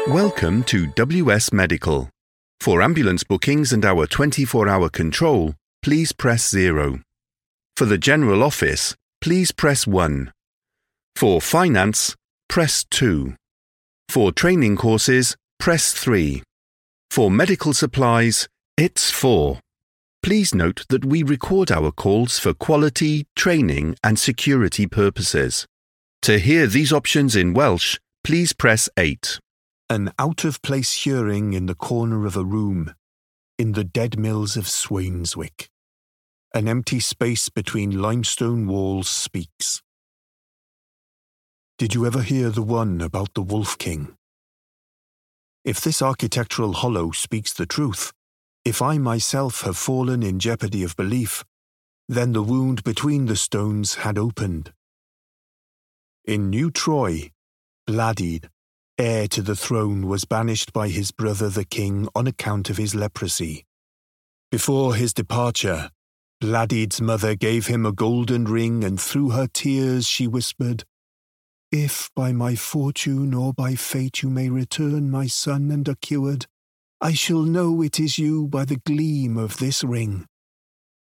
Welcome to WS Medical. For ambulance bookings and our 24-hour control, please press 0. For the general office, please press 1. For finance, press 2. For training courses, press 3. For medical supplies, it's 4. Please note that we record our calls for quality, training and security purposes. To hear these options in Welsh, please press 8. An out-of-place hearing in the corner of a room, in the dead mills of Swainswick. An empty space between limestone walls speaks. Did you ever hear the one about the Wolf King? If this architectural hollow speaks the truth, if I myself have fallen in jeopardy of belief, then the wound between the stones had opened. In New Troy, Bladud, heir to the throne, was banished by his brother the king on account of his leprosy. Before his departure, Bladud's mother gave him a golden ring, and through her tears she whispered, "If by my fortune or by fate you may return my son and are cured, I shall know it is you by the gleam of this ring."